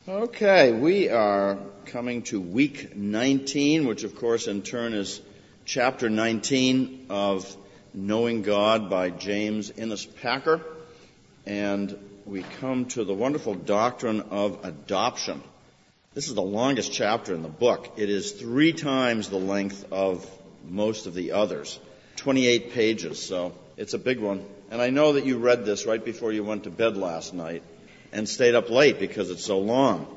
Okay, we are coming to week 19, which of course in turn is chapter 19 of Knowing God by James Innes Packer. And we come to the wonderful doctrine of adoption. This is the longest chapter in the book. It is 3 times the length of most of the others, 28 pages, so it's a big one. And I know that you read this right before you went to bed last night and stayed up late because it's so long.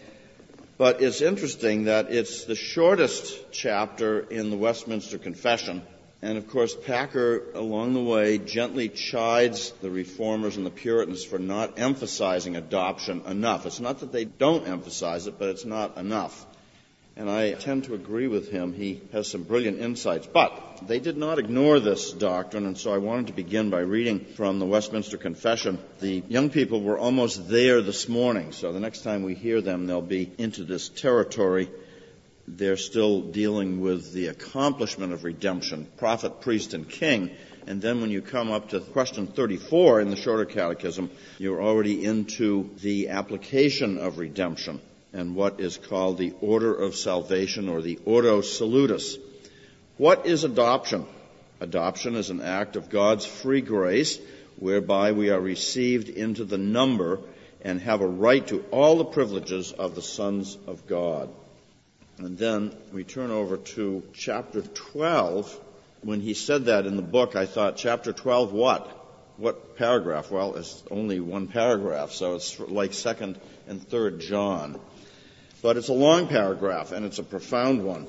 But it's interesting that it's the shortest chapter in the Westminster Confession. And of course, Packer, along the way, gently chides the Reformers and the Puritans for not emphasizing adoption enough. It's not that they don't emphasize it, but it's not enough. And I tend to agree with him. He has some brilliant insights. But they did not ignore this doctrine, and so I wanted to begin by reading from the Westminster Confession. The young people were almost there this morning, so the next time we hear them, they'll be into this territory. They're still dealing with the accomplishment of redemption, prophet, priest, and king. And then when you come up to question 34 in the Shorter Catechism, you're already into the application of redemption and what is called the order of salvation, or the ordo salutis. What is adoption? Adoption is an act of God's free grace whereby we are received into the number and have a right to all the privileges of the sons of God. And then we turn over to chapter 12. When he said that in the book, I thought, chapter 12 what? What paragraph? Well, it's only one paragraph, so it's like 2nd and 3rd John. But it's a long paragraph, and it's a profound one.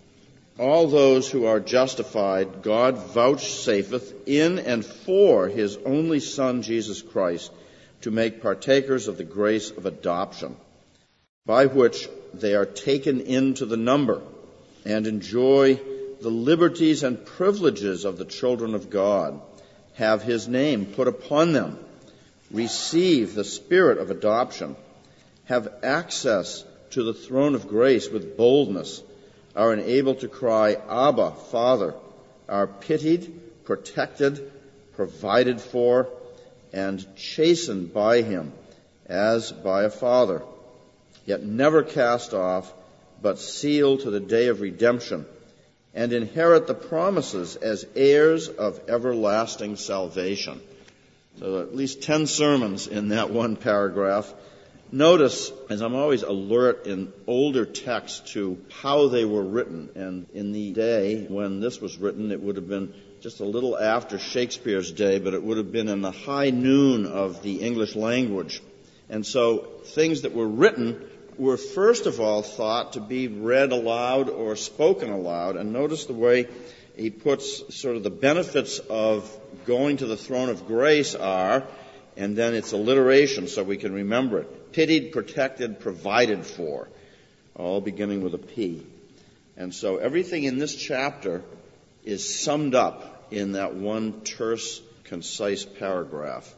All those who are justified, God vouchsafeth in and for his only Son, Jesus Christ, to make partakers of the grace of adoption, by which they are taken into the number and enjoy the liberties and privileges of the children of God, have his name put upon them, receive the spirit of adoption, have access to the throne of grace with boldness, are enabled to cry, Abba, Father, are pitied, protected, provided for, and chastened by him as by a father, yet never cast off, but sealed to the day of redemption, and inherit the promises as heirs of everlasting salvation. So at least 10 sermons in that one paragraph. Notice, as I'm always alert in older texts to how they were written, and in the day when this was written, it would have been just a little after Shakespeare's day, but it would have been in the high noon of the English language. And so things that were written were first of all thought to be read aloud or spoken aloud. And notice the way he puts sort of the benefits of going to the throne of grace are, and then it's alliteration so we can remember it. Pitied, protected, provided for, all beginning with a P. And so everything in this chapter is summed up in that one terse, concise paragraph.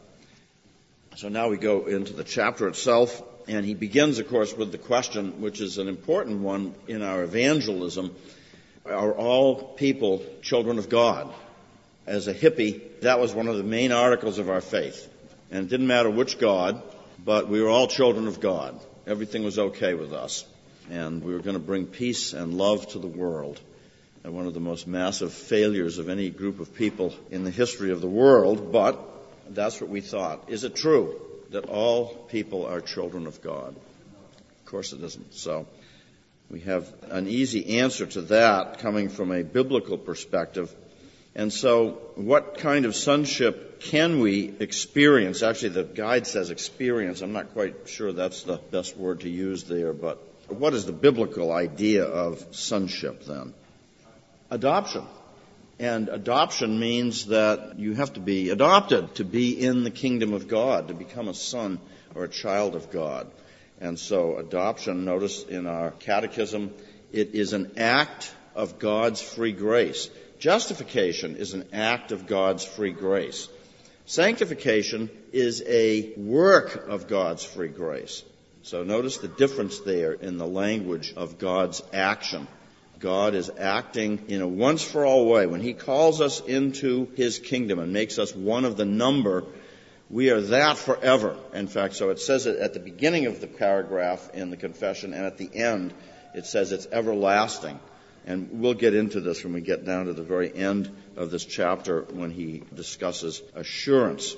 So now we go into the chapter itself, and he begins, of course, with the question, which is an important one in our evangelism: are all people children of God? As a hippie, that was one of the main articles of our faith. And it didn't matter which God, but we were all children of God. Everything was okay with us. And we were going to bring peace and love to the world. And one of the most massive failures of any group of people in the history of the world, but that's what we thought. Is it true that all people are children of God? Of course it isn't. So we have an easy answer to that coming from a biblical perspective. And so what kind of sonship can we experience? Actually, the guide says experience. I'm not quite sure that's the best word to use there, but what is the biblical idea of sonship then? Adoption. And adoption means that you have to be adopted to be in the kingdom of God, to become a son or a child of God. And so adoption, notice in our catechism, it is an act of God's free grace. Justification is an act of God's free grace. Sanctification is a work of God's free grace. So notice the difference there in the language of God's action. God is acting in a once-for-all way. When he calls us into his kingdom and makes us one of the number, We are that forever. In fact, so it says it at the beginning of the paragraph in the confession, and at the end it says it's everlasting. And we'll get into this when we get down to the very end of this chapter when he discusses assurance.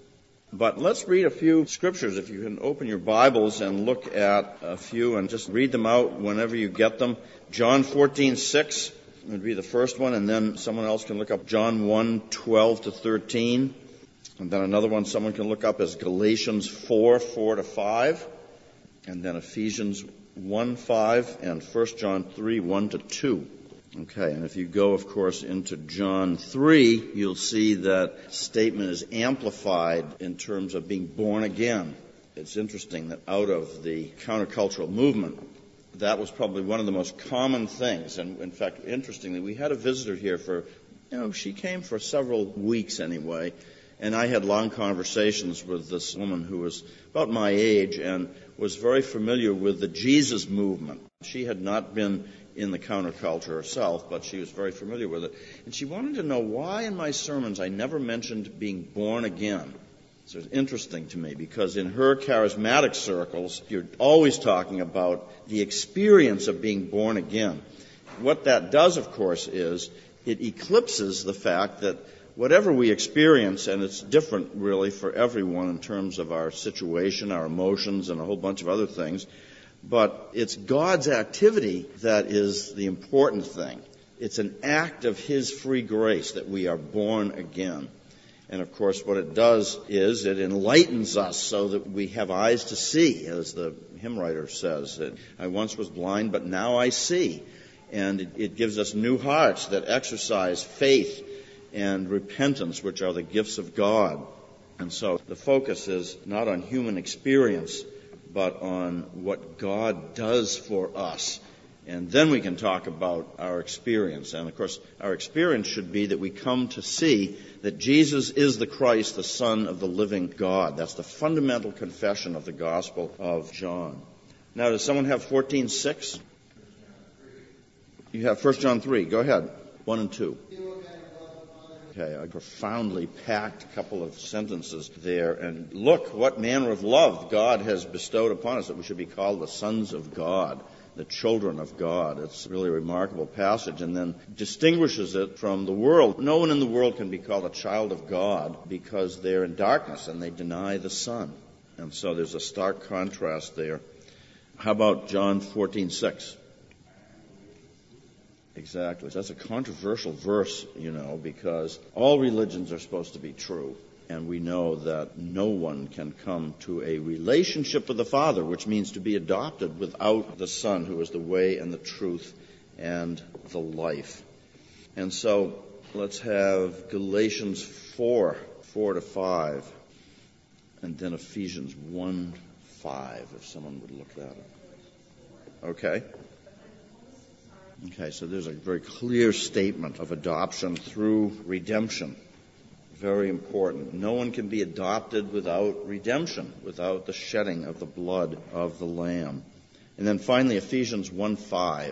But let's read a few scriptures. If you can open your Bibles and look at a few and just read them out whenever you get them. John 14:6 would be the first one, and then someone else can look up John 1:12-13. And then another one someone can look up is Galatians 4:4-5. And then Ephesians 1:5 and 1 John 3:1-2. Okay, and if you go, of course, into John 3, you'll see that statement is amplified in terms of being born again. It's interesting that out of the countercultural movement, that was probably one of the most common things. And in fact, interestingly, we had a visitor here she came for several weeks anyway, and I had long conversations with this woman who was about my age and was very familiar with the Jesus movement. She had not been in the counterculture herself, but she was very familiar with it. And she wanted to know why in my sermons I never mentioned being born again. So it's interesting to me because in her charismatic circles, you're always talking about the experience of being born again. What that does, of course, is it eclipses the fact that whatever we experience, and it's different really for everyone in terms of our situation, our emotions, and a whole bunch of other things, but it's God's activity that is the important thing. It's an act of His free grace that we are born again. And of course what it does is it enlightens us so that we have eyes to see, as the hymn writer says. I once was blind, but now I see. And it gives us new hearts that exercise faith and repentance, which are the gifts of God. And so the focus is not on human experience, but on what God does for us. And then we can talk about our experience. And of course, our experience should be that we come to see that Jesus is the Christ, the Son of the living God. That's the fundamental confession of the Gospel of John. Now, does someone have 14:6? You have 1 John 3. Go ahead. 1 and 2. Okay, I profoundly packed a couple of sentences there. And look what manner of love God has bestowed upon us, that we should be called the sons of God, the children of God. It's really a remarkable passage, and then distinguishes it from the world. No one in the world can be called a child of God because they're in darkness and they deny the Son. And so there's a stark contrast there. How about John 14:6? Exactly. That's a controversial verse, because all religions are supposed to be true. And we know that no one can come to a relationship with the Father, which means to be adopted, without the Son, who is the way and the truth and the life. And so let's have Galatians 4:4-5, and then Ephesians 1:5, if someone would look that up. Okay. Okay, so there's a very clear statement of adoption through redemption. Very important. No one can be adopted without redemption, without the shedding of the blood of the Lamb. And then finally, Ephesians 1:5.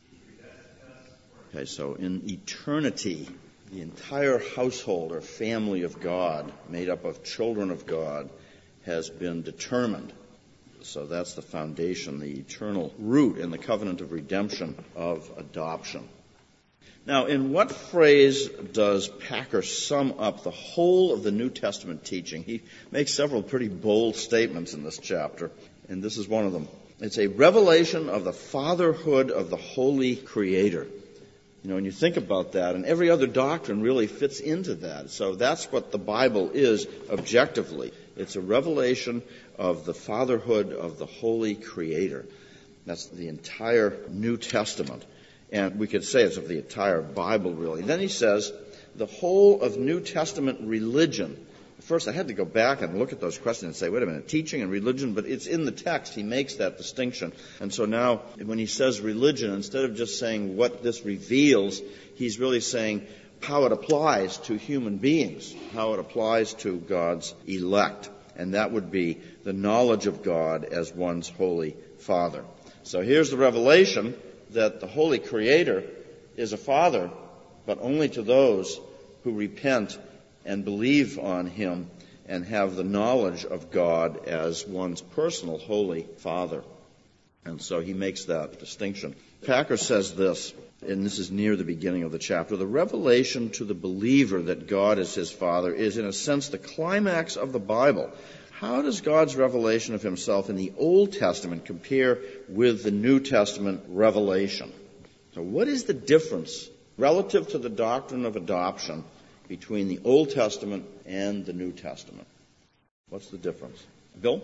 Okay, so in eternity, the entire household or family of God, made up of children of God, has been determined. So that's the foundation, the eternal root in the covenant of redemption of adoption. Now, in what phrase does Packer sum up the whole of the New Testament teaching? He makes several pretty bold statements in this chapter, and this is one of them. It's a revelation of the fatherhood of the Holy Creator. When you think about that, and every other doctrine really fits into that. So that's what the Bible is objectively. It's a revelation of the fatherhood of the Holy Creator. That's the entire New Testament. And we could say it's of the entire Bible, really. Then he says, the whole of New Testament religion. First, I had to go back and look at those questions and say, wait a minute, teaching and religion, but it's in the text. He makes that distinction. And so now, when he says religion, instead of just saying what this reveals, he's really saying how it applies to human beings, how it applies to God's elect. And that would be the knowledge of God as one's holy Father. So here's the revelation that the Holy Creator is a Father, but only to those who repent and believe on Him and have the knowledge of God as one's personal Holy Father. And so he makes that distinction. Packer says this, and this is near the beginning of the chapter: the revelation to the believer that God is his Father is, in a sense, the climax of the Bible. How does God's revelation of himself in the Old Testament compare with the New Testament revelation? So what is the difference relative to the doctrine of adoption between the Old Testament and the New Testament? What's the difference? Bill?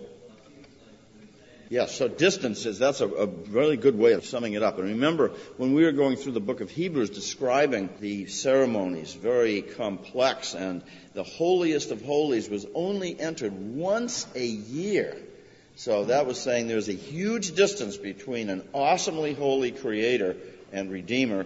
Yes, so distances, that's a really good way of summing it up. And remember, when we were going through the book of Hebrews describing the ceremonies, very complex, and the holiest of holies was only entered once a year. So that was saying there's a huge distance between an awesomely holy Creator and Redeemer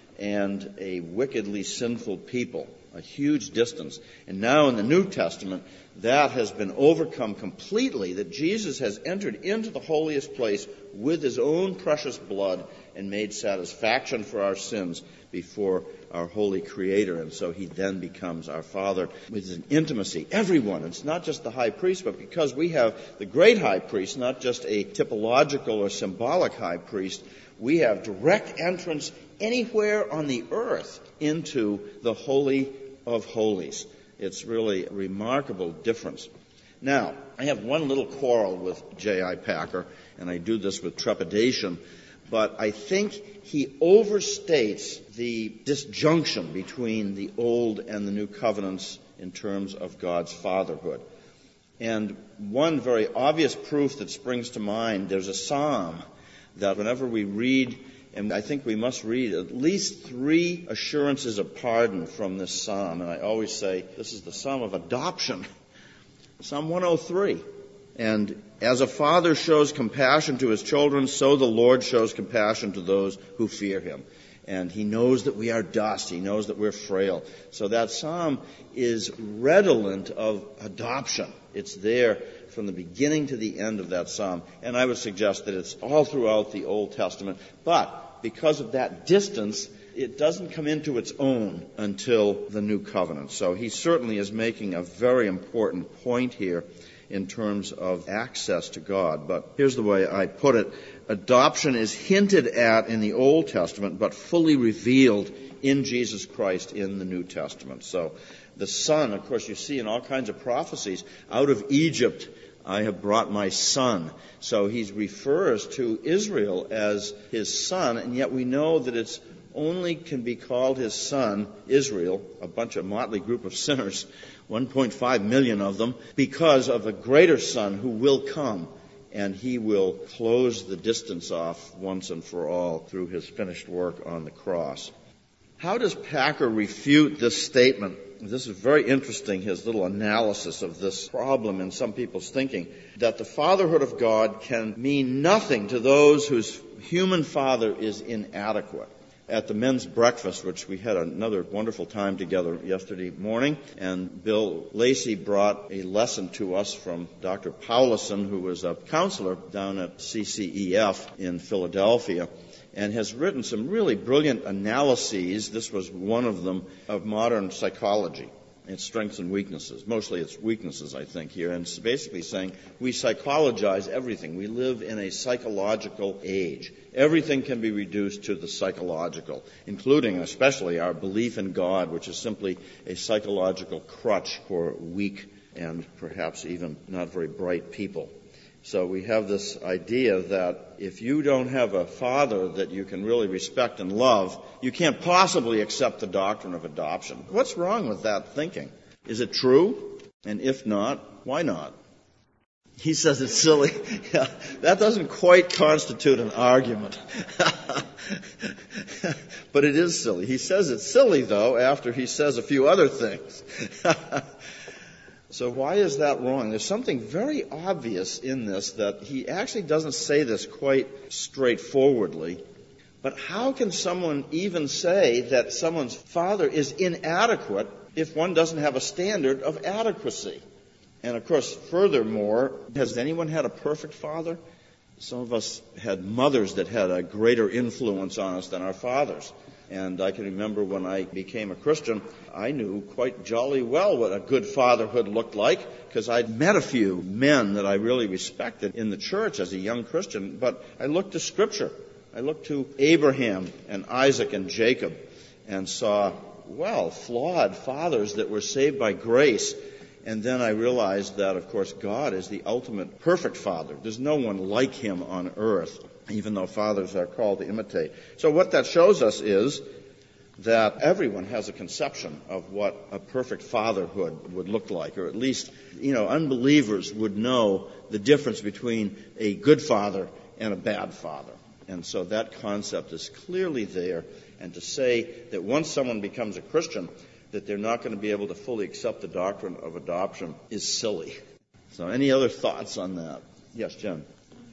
and a wickedly sinful people. A huge distance. And now in the New Testament, that has been overcome completely, that Jesus has entered into the holiest place with his own precious blood and made satisfaction for our sins before our holy Creator. And so he then becomes our Father with an intimacy. Everyone, it's not just the high priest, but because we have the great high priest, not just a typological or symbolic high priest, we have direct entrance anywhere on the earth into the Holy of Holies. It's really a remarkable difference. Now, I have one little quarrel with J.I. Packer, and I do this with trepidation, but I think he overstates the disjunction between the Old and the New Covenants in terms of God's fatherhood. And one very obvious proof that springs to mind, there's a psalm that whenever we read, and I think we must read at least 3 assurances of pardon from this psalm. And I always say this is the psalm of adoption. Psalm 103. And as a father shows compassion to his children, so the Lord shows compassion to those who fear him. And he knows that we are dust. He knows that we're frail. So that psalm is redolent of adoption. It's there from the beginning to the end of that psalm. And I would suggest that it's all throughout the Old Testament. But because of that distance, it doesn't come into its own until the New Covenant. So he certainly is making a very important point here in terms of access to God. But here's the way I put it. Adoption is hinted at in the Old Testament, but fully revealed in Jesus Christ in the New Testament. So the Son, of course, you see in all kinds of prophecies, out of Egypt I have brought my son. So he refers to Israel as his son, and yet we know that it's only can be called his son, Israel, a bunch of motley group of sinners, 1.5 million of them, because of a greater son who will come, and he will close the distance off once and for all through his finished work on the cross. How does Packer refute this statement? This is very interesting, his little analysis of this problem in some people's thinking, that the fatherhood of God can mean nothing to those whose human father is inadequate. At the men's breakfast, which we had another wonderful time together yesterday morning, and Bill Lacey brought a lesson to us from Dr. Paulison, who was a counselor down at CCEF in Philadelphia, and has written some really brilliant analyses, this was one of them, of modern psychology, its strengths and weaknesses. Mostly its weaknesses, I think, here. And it's basically saying we psychologize everything. We live in a psychological age. Everything can be reduced to the psychological, including especially our belief in God, which is simply a psychological crutch for weak and perhaps even not very bright people. So we have this idea that if you don't have a father that you can really respect and love, you can't possibly accept the doctrine of adoption. What's wrong with that thinking? Is it true? And if not, why not? He says it's silly. Yeah, that doesn't quite constitute an argument. But it is silly. He says it's silly, though, after he says a few other things. So why is that wrong? There's something very obvious in this that he actually doesn't say this quite straightforwardly. But how can someone even say that someone's father is inadequate if one doesn't have a standard of adequacy? And of course, furthermore, has anyone had a perfect father? Some of us had mothers that had a greater influence on us than our fathers. And I can remember when I became a Christian, I knew quite jolly well what a good fatherhood looked like, because I'd met a few men that I really respected in the church as a young Christian. But I looked to Scripture. I looked to Abraham and Isaac and Jacob and saw, flawed fathers that were saved by grace. And then I realized that, of course, God is the ultimate perfect father. There's no one like him on earth, even though fathers are called to imitate. So what that shows us is that everyone has a conception of what a perfect fatherhood would look like, or at least, unbelievers would know the difference between a good father and a bad father. And so that concept is clearly there. And to say that once someone becomes a Christian, that they're not going to be able to fully accept the doctrine of adoption is silly. So any other thoughts on that? Yes, Jen?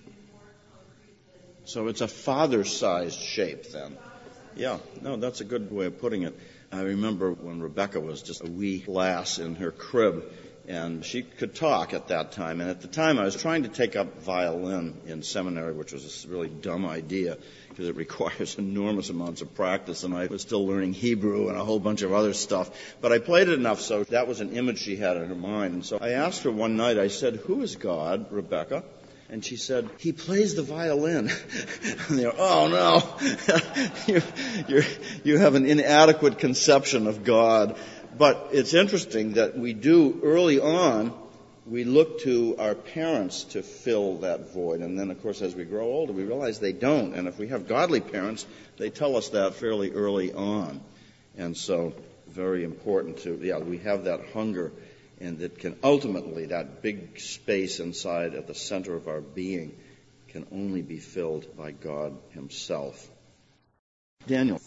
So it's a father-sized shape then. Yeah, no, that's a good way of putting it. I remember when Rebecca was just a wee lass in her crib, and she could talk at that time. And at the time, I was trying to take up violin in seminary, which was a really dumb idea because it requires enormous amounts of practice, and I was still learning Hebrew and a whole bunch of other stuff. But I played it enough, so that was an image she had in her mind. And so I asked her one night, I said, "Who is God, Rebecca?" And she said, "He plays the violin." And they go, "Oh no, you have an inadequate conception of God." But it's interesting that we do early on, we look to our parents to fill that void. And then, of course, as we grow older, we realize they don't. And if we have godly parents, they tell us that fairly early on. And so, very important we have that hunger. And it can ultimately, that big space inside at the center of our being can only be filled by God himself. Daniel.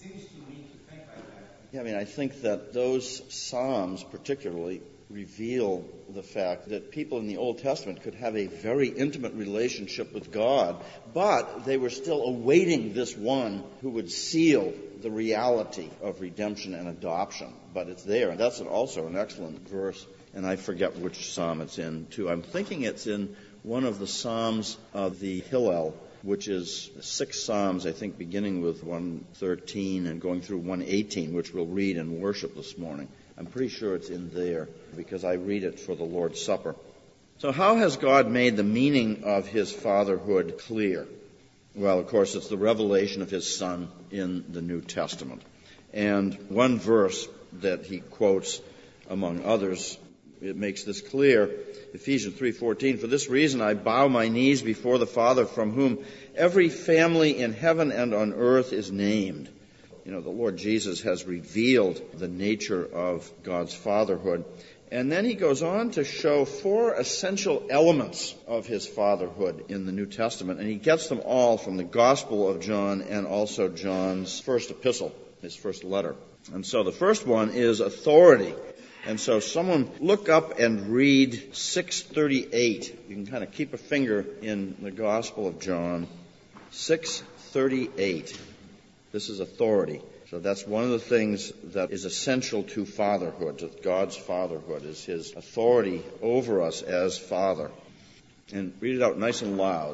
I think that those Psalms particularly reveal the fact that people in the Old Testament could have a very intimate relationship with God, but they were still awaiting this one who would seal the reality of redemption and adoption. But it's there, and that's also an excellent verse. And I forget which psalm it's in, too. I'm thinking it's in one of the psalms of the Hillel, which is 6 psalms, I think, beginning with 113 and going through 118, which we'll read in worship this morning. I'm pretty sure it's in there because I read it for the Lord's Supper. So how has God made the meaning of his fatherhood clear? Well, of course, it's the revelation of his Son in the New Testament. And one verse that he quotes, among others, it makes this clear. Ephesians 3:14, "For this reason I bow my knees before the Father, from whom every family in heaven and on earth is named." The Lord Jesus has revealed the nature of God's fatherhood. And then he goes on to show 4 essential elements of his fatherhood in the New Testament. And he gets them all from the Gospel of John and also John's first epistle, his first letter. And so the first one is authority. And so someone look up and read 6:38. You can kind of keep a finger in the Gospel of John. 6:38. This is authority. So that's one of the things that is essential to fatherhood, to God's fatherhood, is his authority over us as Father. And read it out nice and loud.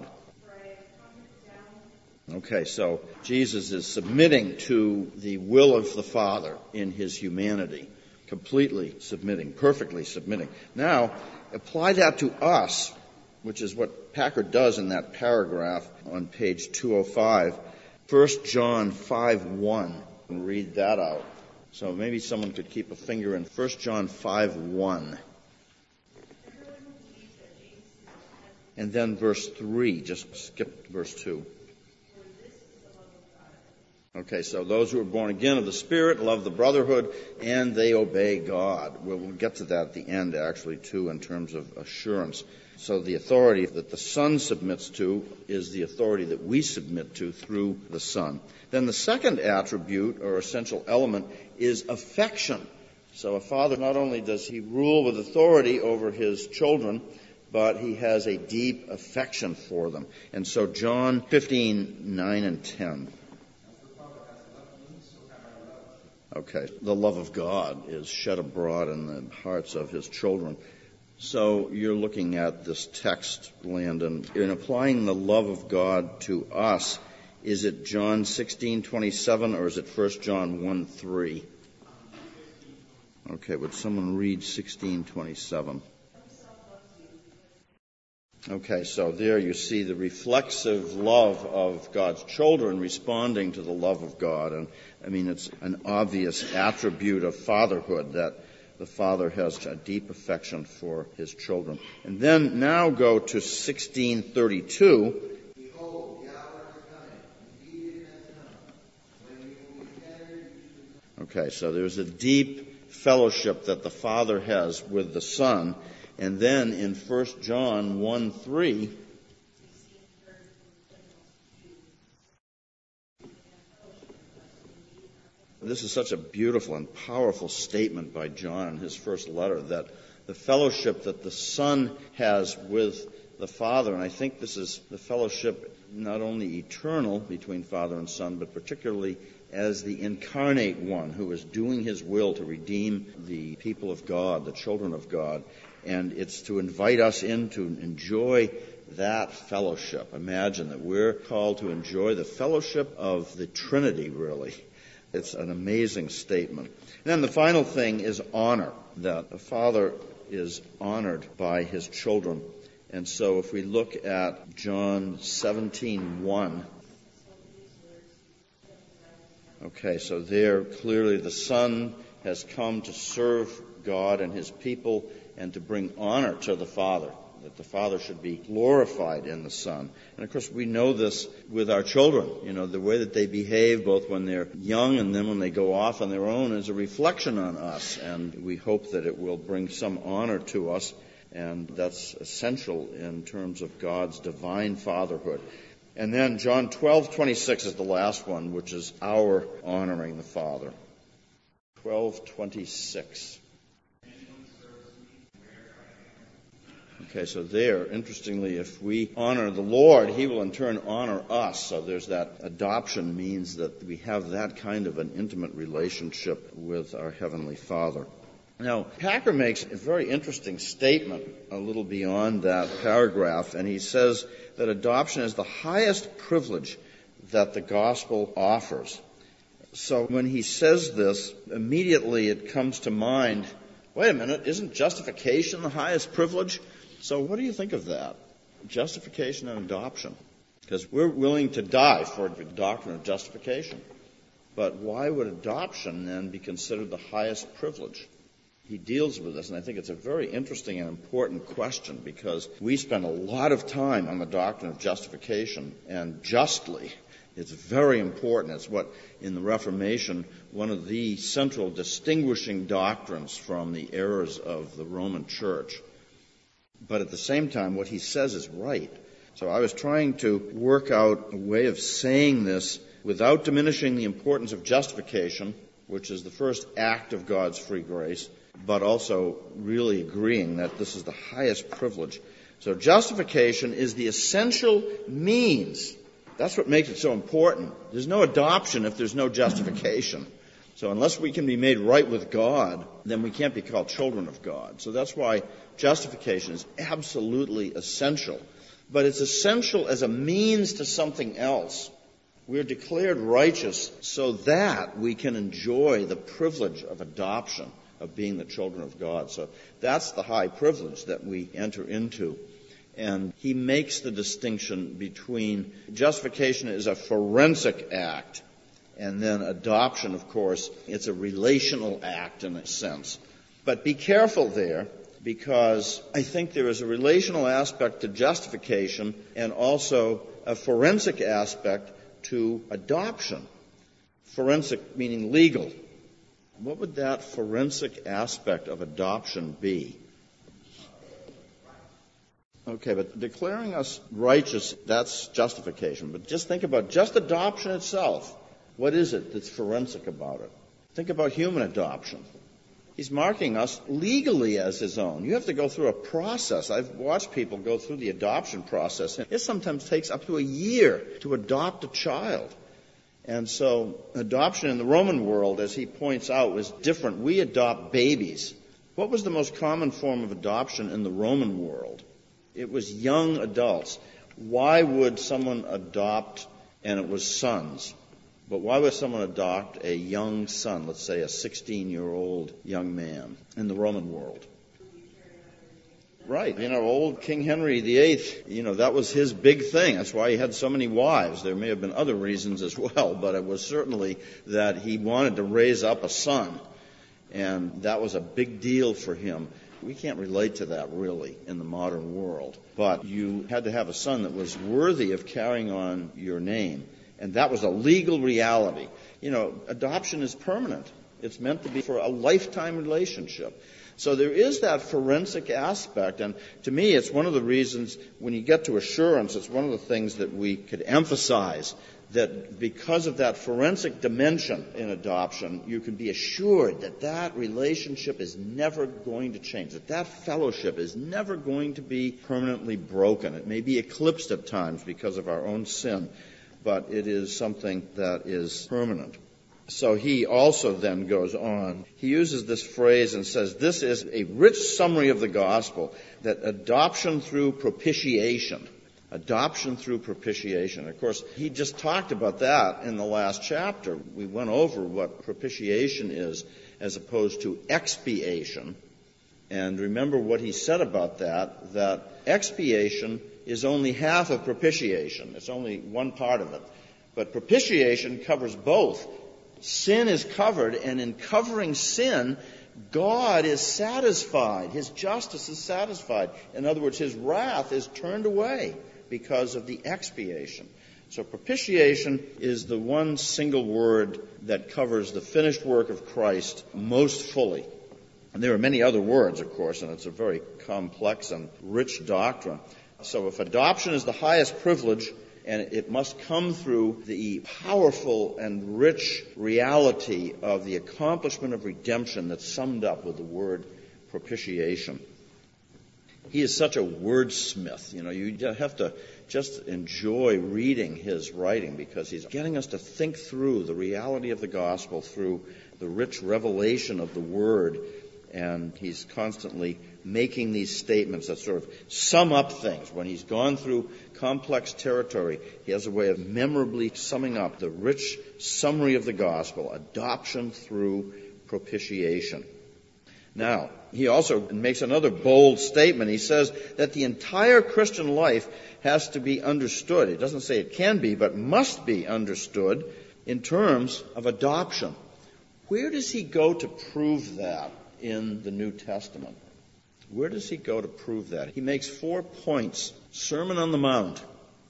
Okay, so Jesus is submitting to the will of the Father in his humanity. Completely submitting, perfectly submitting. Now, apply that to us, which is what Packer does in that paragraph on page 205. 1 John 5:1, and read that out. So maybe someone could keep a finger in 1 John 5:1. And then verse 3, just skip verse 2. Okay, so those who are born again of the Spirit love the brotherhood, and they obey God. We'll get to that at the end, actually, too, in terms of assurance. So the authority that the Son submits to is the authority that we submit to through the Son. Then the second attribute, or essential element, is affection. So a father, not only does he rule with authority over his children, but he has a deep affection for them. And so John 15:9 and 10. Okay, the love of God is shed abroad in the hearts of his children. So you're looking at this text, Landon. In applying the love of God to us, Is it John 16:27 or is it 1 John 1:3? Okay, would someone read 16:27? Okay, so there you see the reflexive love of God's children responding to the love of God. And I mean, it's an obvious attribute of fatherhood that the father has a deep affection for his children. And then now go to 16:32. Okay, so there's a deep fellowship that the Father has with the Son. And then in 1 John 1:3, this is such a beautiful and powerful statement by John in his first letter, that the fellowship that the Son has with the Father, and I think this is the fellowship not only eternal between Father and Son, but particularly as the incarnate one who is doing his will to redeem the people of God, the children of God. And it's to invite us in to enjoy that fellowship. Imagine that we're called to enjoy the fellowship of the Trinity, really. It's an amazing statement. And then the final thing is honor, that the Father is honored by his children. And so if we look at John 17:1, okay, so there clearly the Son has come to serve God and his people and to bring honor to the Father, that the Father should be glorified in the Son. And of course we know this with our children. You know, the way that they behave both when they're young and then when they go off on their own is a reflection on us. And we hope that it will bring some honor to us. And that's essential in terms of God's divine fatherhood. And then John 12:26 is the last one, which is our honoring the Father. 12:26. Okay, so there, interestingly, if we honor the Lord, he will in turn honor us. So there's that adoption means that we have that kind of an intimate relationship with our Heavenly Father. Now, Packer makes a very interesting statement a little beyond that paragraph, and he says that adoption is the highest privilege that the gospel offers. So when he says this, immediately it comes to mind, wait a minute, isn't justification the highest privilege? So what do you think of that? Justification and adoption. Because we're willing to die for the doctrine of justification. But why would adoption then be considered the highest privilege? He deals with this, and I think it's a very interesting and important question, because we spend a lot of time on the doctrine of justification, and justly. It's very important. It's what, in the Reformation, one of the central distinguishing doctrines from the errors of the Roman Church. But at the same time, what he says is right. So I was trying to work out a way of saying this without diminishing the importance of justification, which is the first act of God's free grace, but also really agreeing that this is the highest privilege. So justification is the essential means. That's what makes it so important. There's no adoption if there's no justification. So unless we can be made right with God, then we can't be called children of God. So that's why justification is absolutely essential. But it's essential as a means to something else. We're declared righteous so that we can enjoy the privilege of adoption, of being the children of God. So that's the high privilege that we enter into. And he makes the distinction between justification is a forensic act, and then adoption, of course, it's a relational act in a sense. But be careful there, because I think there is a relational aspect to justification and also a forensic aspect to adoption. Forensic meaning legal. What would that forensic aspect of adoption be? Okay, but declaring us righteous, that's justification. But just think about just adoption itself. What is it that's forensic about it? Think about human adoption. He's marking us legally as his own. You have to go through a process. I've watched people go through the adoption process. It sometimes takes up to a year to adopt a child. And so adoption in the Roman world, as he points out, was different. We adopt babies. What was the most common form of adoption in the Roman world? It was young adults. Why would someone adopt and it was sons. But why would someone adopt a young son, let's say a 16-year-old young man in the Roman world? Right. Old King Henry VIII, that was his big thing. That's why he had so many wives. There may have been other reasons as well, but it was certainly that he wanted to raise up a son. And that was a big deal for him. We can't relate to that really in the modern world. But you had to have a son that was worthy of carrying on your name. And that was a legal reality. Adoption is permanent. It's meant to be for a lifetime relationship. So there is that forensic aspect. And to me, it's one of the reasons when you get to assurance, it's one of the things that we could emphasize, that because of that forensic dimension in adoption, you can be assured that that relationship is never going to change, that that fellowship is never going to be permanently broken. It may be eclipsed at times because of our own sin, but it is something that is permanent. So he also then goes on. He uses this phrase and says, this is a rich summary of the gospel, that adoption through propitiation. Adoption through propitiation. Of course, he just talked about that in the last chapter. We went over what propitiation is as opposed to expiation. And remember what he said about that expiation is only half of propitiation. It's only one part of it. But propitiation covers both. Sin is covered, and in covering sin, God is satisfied. His justice is satisfied. In other words, his wrath is turned away because of the expiation. So propitiation is the one single word that covers the finished work of Christ most fully. And there are many other words, of course, and it's a very complex and rich doctrine. So if adoption is the highest privilege, and it must come through the powerful and rich reality of the accomplishment of redemption that's summed up with the word propitiation. He is such a wordsmith. You have to just enjoy reading his writing because he's getting us to think through the reality of the gospel through the rich revelation of the word. And he's constantly making these statements that sort of sum up things. When he's gone through complex territory, he has a way of memorably summing up the rich summary of the gospel, adoption through propitiation. Now, he also makes another bold statement. He says that the entire Christian life has to be understood. It doesn't say it can be, but must be understood in terms of adoption. Where does he go to prove that in the New Testament? Where does he go to prove that? He makes 4 points. Sermon on the Mount.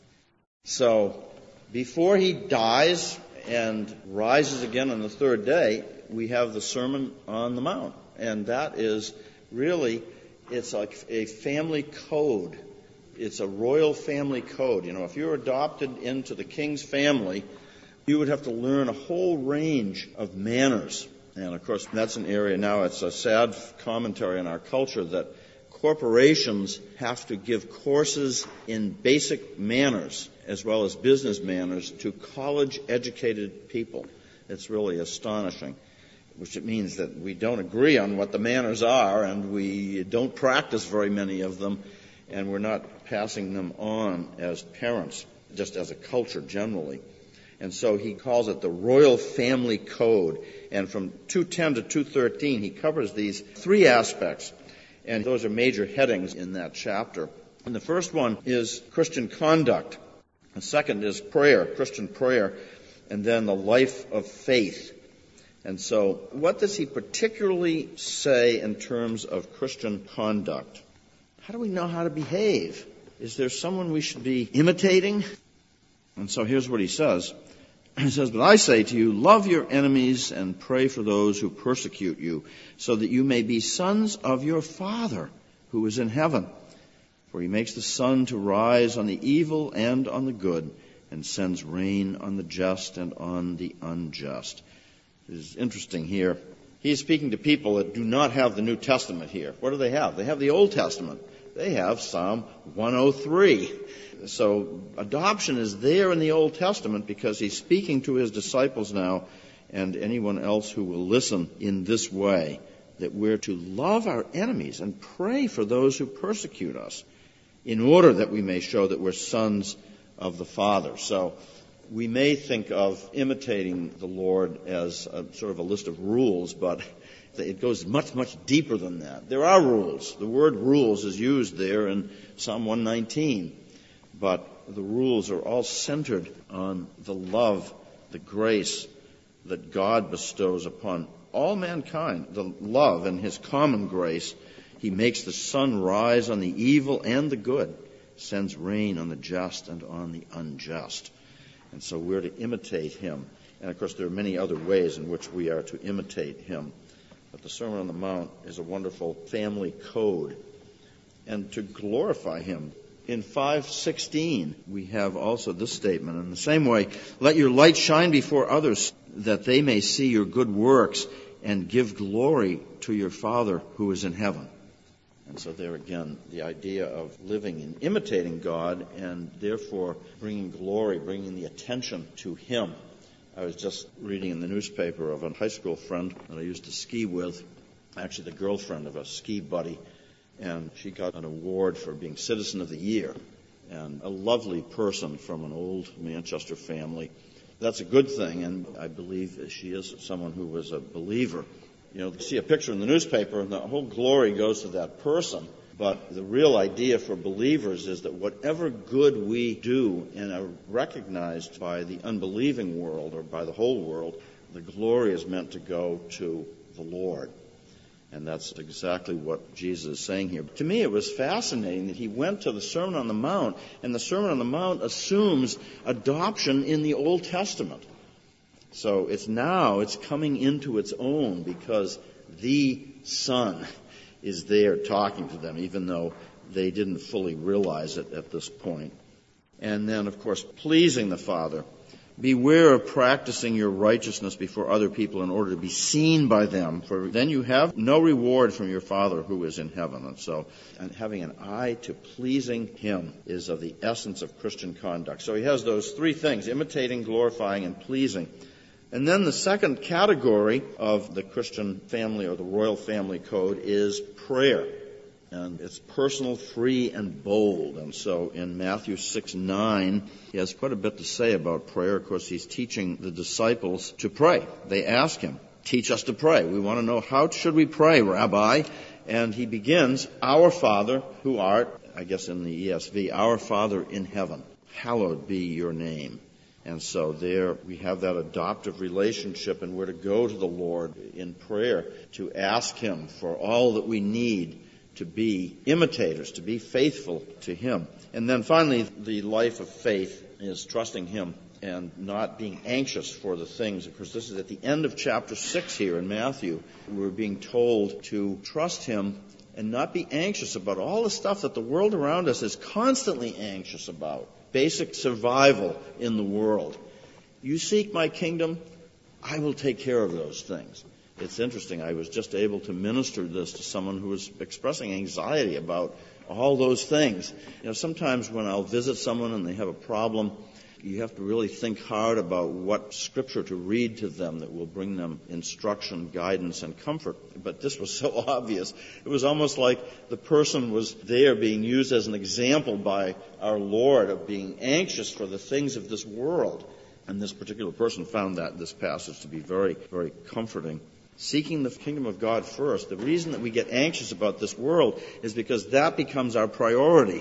So, before he dies and rises again on the third day, we have the Sermon on the Mount. And that is really, it's like a family code. It's a royal family code. If you're adopted into the king's family, you would have to learn a whole range of manners. And, of course, that's an area now, it's a sad commentary on our culture that corporations have to give courses in basic manners as well as business manners to college-educated people. It's really astonishing, which it means that we don't agree on what the manners are and we don't practice very many of them, and we're not passing them on as parents, just as a culture generally. And so he calls it the Royal Family Code. And from 2:10 to 2:13, he covers these 3 aspects. And those are major headings in that chapter. And the first one is Christian conduct. The second is prayer, Christian prayer. And then the life of faith. And so what does he particularly say in terms of Christian conduct? How do we know how to behave? Is there someone we should be imitating? And so here's what he says. He says, but I say to you, love your enemies and pray for those who persecute you, so that you may be sons of your Father who is in heaven. For he makes the sun to rise on the evil and on the good, and sends rain on the just and on the unjust. It is interesting here. He is speaking to people that do not have the New Testament here. What do they have? They have the Old Testament. They have Psalm 103. So adoption is there in the Old Testament because he's speaking to his disciples now and anyone else who will listen in this way, that we're to love our enemies and pray for those who persecute us in order that we may show that we're sons of the Father. So We may think of imitating the Lord as a sort of a list of rules, but it goes much, much deeper than that. There are rules. The word rules is used there in Psalm 119, but the rules are all centered on the love, the grace that God bestows upon all mankind, the love and His common grace. He makes the sun rise on the evil and the good, sends rain on the just and on the unjust. And so we're to imitate Him. And of course there are many other ways in which we are to imitate Him. But the Sermon on the Mount is a wonderful family code. And to glorify Him, in 5:16 we have also this statement. In the same way, let your light shine before others, that they may see your good works and give glory to your Father who is in heaven. And so there again, the idea of living and imitating God and therefore bringing glory, bringing the attention to Him. I was just reading in the newspaper of a high school friend that I used to ski with, actually the girlfriend of a ski buddy, and she got an award for being Citizen of the Year, and a lovely person from an old Manchester family. That's a good thing, and I believe she is someone who was a believer. You see a picture in the newspaper and the whole glory goes to that person. But the real idea for believers is that whatever good we do and are recognized by the unbelieving world or by the whole world, the glory is meant to go to the Lord. And that's exactly what Jesus is saying here. To me, it was fascinating that He went to the Sermon on the Mount, and the Sermon on the Mount assumes adoption in the Old Testament. So it's coming into its own because the Son is there talking to them, even though they didn't fully realize it at this point. And then, of course, pleasing the Father. Beware of practicing your righteousness before other people in order to be seen by them, for then you have no reward from your Father who is in heaven. And having an eye to pleasing Him is of the essence of Christian conduct. So he has those three things: imitating, glorifying, and pleasing. And then the second category of the Christian family or the royal family code is prayer. And it's personal, free, and bold. And so in Matthew 6:9, he has quite a bit to say about prayer. Of course, he's teaching the disciples to pray. They ask him, teach us to pray. We want to know, how should we pray, Rabbi? And he begins, Our Father who art, I guess in the ESV, Our Father in heaven, hallowed be your name. And so there we have that adoptive relationship, and we're to go to the Lord in prayer to ask Him for all that we need to be imitators, to be faithful to Him. And then finally, the life of faith is trusting Him and not being anxious for the things. Of course, this is at the end of chapter 6 here in Matthew. We're being told to trust Him and not be anxious about all the stuff that the world around us is constantly anxious about. Basic survival in the world. You seek my kingdom, I will take care of those things. It's interesting, I was just able to minister this to someone who was expressing anxiety about all those things. Sometimes when I'll visit someone and they have a problem, you have to really think hard about what scripture to read to them that will bring them instruction, guidance, and comfort. But this was so obvious. It was almost like the person was there being used as an example by our Lord of being anxious for the things of this world. And this particular person found this passage to be very, very comforting. Seeking the kingdom of God first. The reason that we get anxious about this world is because that becomes our priority.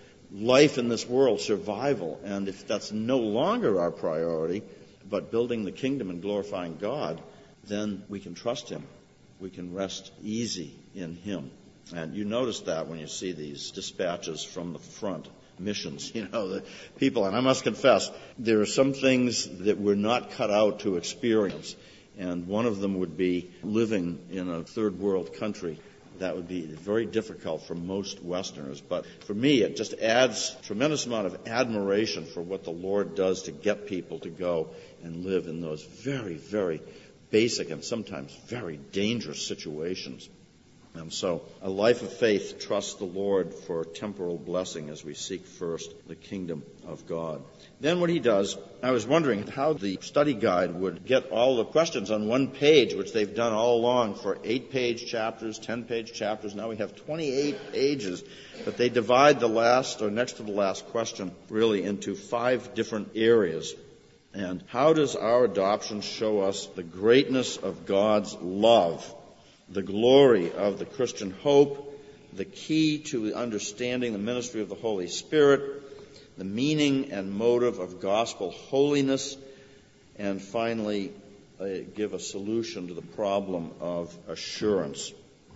Life in this world, survival. And if that's no longer our priority, but building the kingdom and glorifying God, then we can trust Him. We can rest easy in Him. And you notice that when you see these dispatches from the front, missions, the people. And I must confess, there are some things that we're not cut out to experience. And one of them would be living in a third world country. That would be very difficult for most Westerners. But for me, it just adds a tremendous amount of admiration for what the Lord does to get people to go and live in those very, very basic and sometimes very dangerous situations. And so a life of faith trusts the Lord for temporal blessing as we seek first the kingdom of God. Then what he does, I was wondering how the study guide would get all the questions on one page, which they've done all along for 8-page chapters, 10-page chapters. Now we have 28 pages. But they divide the last or next to the last question really into 5 different areas. And how does our adoption show us the greatness of God's love, the glory of the Christian hope, the key to understanding the ministry of the Holy Spirit, the meaning and motive of gospel holiness, and finally give a solution to the problem of assurance.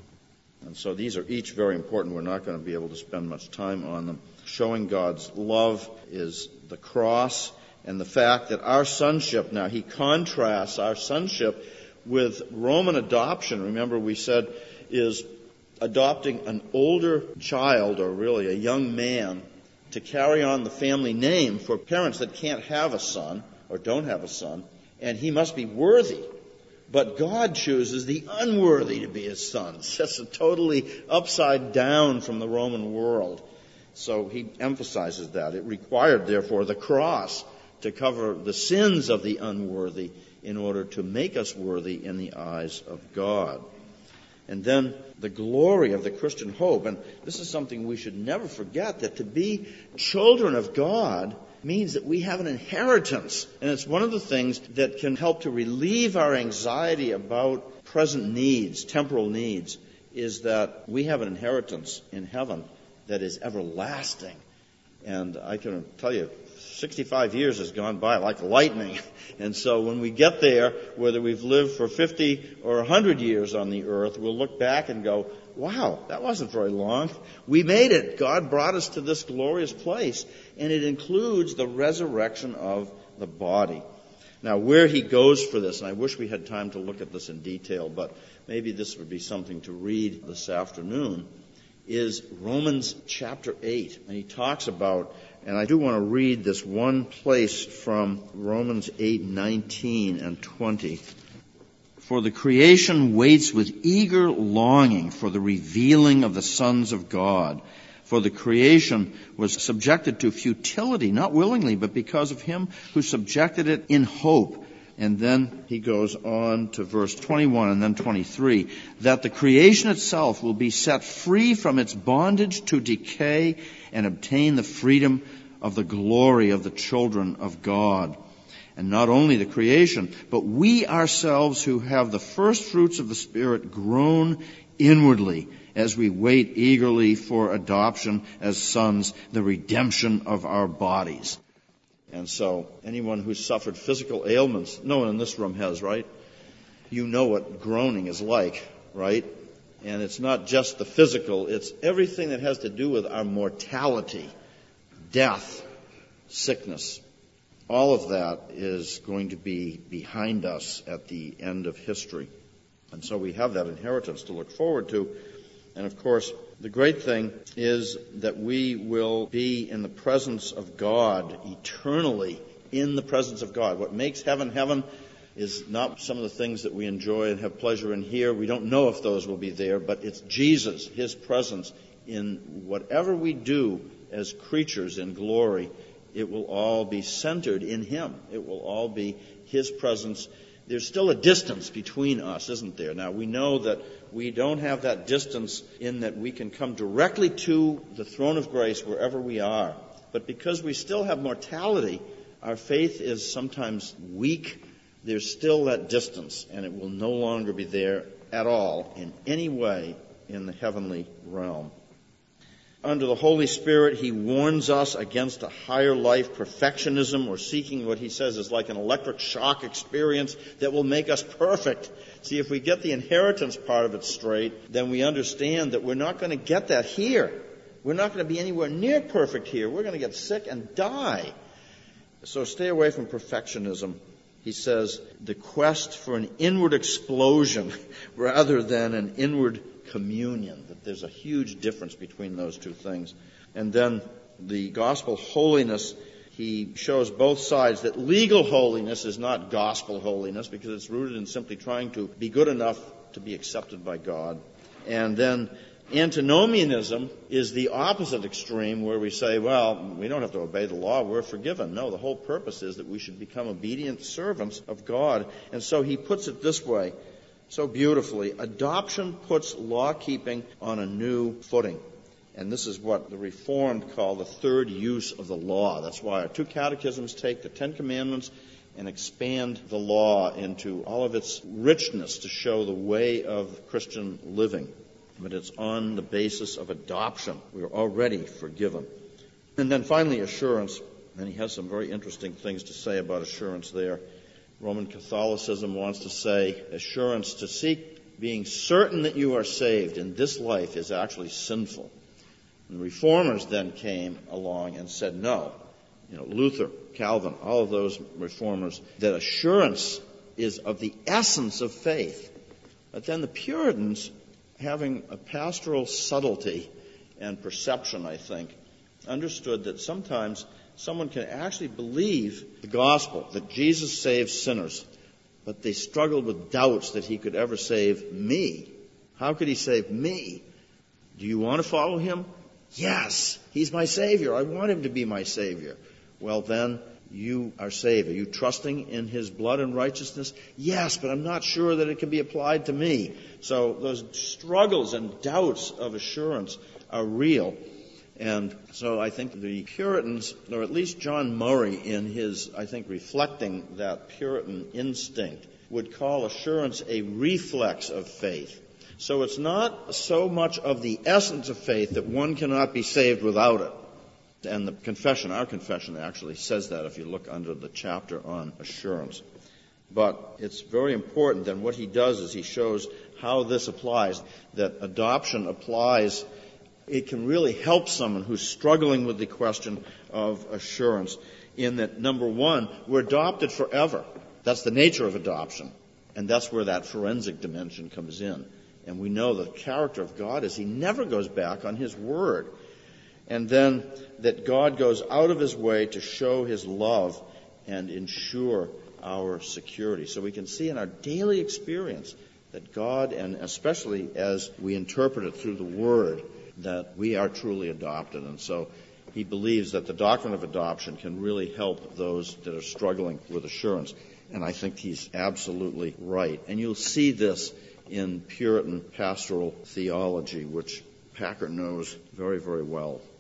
And so these are each very important. We're not going to be able to spend much time on them. Showing God's love is the cross, and the fact that our sonship, now he contrasts our sonship with Roman adoption. Remember we said is adopting an older child, or really a young man, to carry on the family name for parents that can't have a son or don't have a son, and he must be worthy. But God chooses the unworthy to be his sons. That's totally upside down from the Roman world. So he emphasizes that. It required, therefore, the cross to cover the sins of the unworthy in order to make us worthy in the eyes of God. And then the glory of the Christian hope. And this is something we should never forget, that to be children of God means that we have an inheritance. And it's one of the things that can help to relieve our anxiety about present needs, temporal needs, is that we have an inheritance in heaven that is everlasting. And I can tell you, 65 years has gone by like lightning. And so when we get there, whether we've lived for 50 or 100 years on the earth, we'll look back and go, wow, that wasn't very long. We made it. God brought us to this glorious place. And it includes the resurrection of the body. Now, where he goes for this, and I wish we had time to look at this in detail, but maybe this would be something to read this afternoon, is Romans chapter 8. And he talks about, and I do want to read this one place from Romans 8:19 and 20. For the creation waits with eager longing for the revealing of the sons of God. For the creation was subjected to futility, not willingly, but because of him who subjected it in hope. And then he goes on to verse 21 and then 23, that the creation itself will be set free from its bondage to decay and obtain the freedom of the glory of the children of God. And not only the creation, but we ourselves who have the first fruits of the Spirit groan inwardly as we wait eagerly for adoption as sons, the redemption of our bodies. And so anyone who's suffered physical ailments, no one in this room has, right? You know what groaning is like, right? And it's not just the physical, it's everything that has to do with our mortality, death, sickness. All of that is going to be behind us at the end of history. And so we have that inheritance to look forward to. And of course, the great thing is that we will be in the presence of God eternally, in the presence of God. What makes heaven heaven is not some of the things that we enjoy and have pleasure in here. We don't know if those will be there, but it's Jesus, his presence in whatever we do as creatures in glory. It will all be centered in him. It will all be his presence. There's still a distance between us, isn't there? Now, we know that we don't have that distance in that we can come directly to the throne of grace wherever we are. But because we still have mortality, our faith is sometimes weak. There's still that distance, and it will no longer be there at all in any way in the heavenly realm. Under the Holy Spirit, he warns us against a higher life perfectionism, or seeking what he says is like an electric shock experience that will make us perfect. See, if we get the inheritance part of it straight, then we understand that we're not going to get that here. We're not going to be anywhere near perfect here. We're going to get sick and die. So stay away from perfectionism. He says the quest for an inward explosion rather than an inward communion, that there's a huge difference between those two things. And then the gospel holiness, he shows both sides, that legal holiness is not gospel holiness because it's rooted in simply trying to be good enough to be accepted by God. And then antinomianism is the opposite extreme, where we say, well, we don't have to obey the law, we're forgiven. No, the whole purpose is that we should become obedient servants of God. And so he puts it this way, so beautifully: adoption puts law-keeping on a new footing. And this is what the Reformed call the third use of the law. That's why our two catechisms take the Ten Commandments and expand the law into all of its richness to show the way of Christian living. But it's on the basis of adoption. We are already forgiven. And then finally, assurance. And he has some very interesting things to say about assurance there. Roman Catholicism wants to say assurance to seek being certain that you are saved in this life is actually sinful. And the Reformers then came along and said no. Luther, Calvin, all of those Reformers, that assurance is of the essence of faith. But then the Puritans, having a pastoral subtlety and perception, I think, understood that sometimes someone can actually believe the gospel, that Jesus saves sinners, but they struggled with doubts that he could ever save me. How could he save me? Do you want to follow him? Yes, he's my Savior. I want him to be my Savior. Well, then you are saved. Are you trusting in his blood and righteousness? Yes, but I'm not sure that it can be applied to me. So those struggles and doubts of assurance are real. And so I think the Puritans, or at least John Murray in his, reflecting that Puritan instinct, would call assurance a reflex of faith. So it's not so much of the essence of faith that one cannot be saved without it. And the confession, our confession actually says that if you look under the chapter on assurance. But it's very important, and what he does is he shows how this applies, that adoption applies. It can really help someone who's struggling with the question of assurance in that, number one, we're adopted forever. That's the nature of adoption. And that's where that forensic dimension comes in. And we know the character of God is he never goes back on his word. And then that God goes out of his way to show his love and ensure our security. So we can see in our daily experience that God, and especially as we interpret it through the word, that we are truly adopted. And so he believes that the doctrine of adoption can really help those that are struggling with assurance. And I think he's absolutely right. And you'll see this in Puritan pastoral theology, which Packer knows very, very well.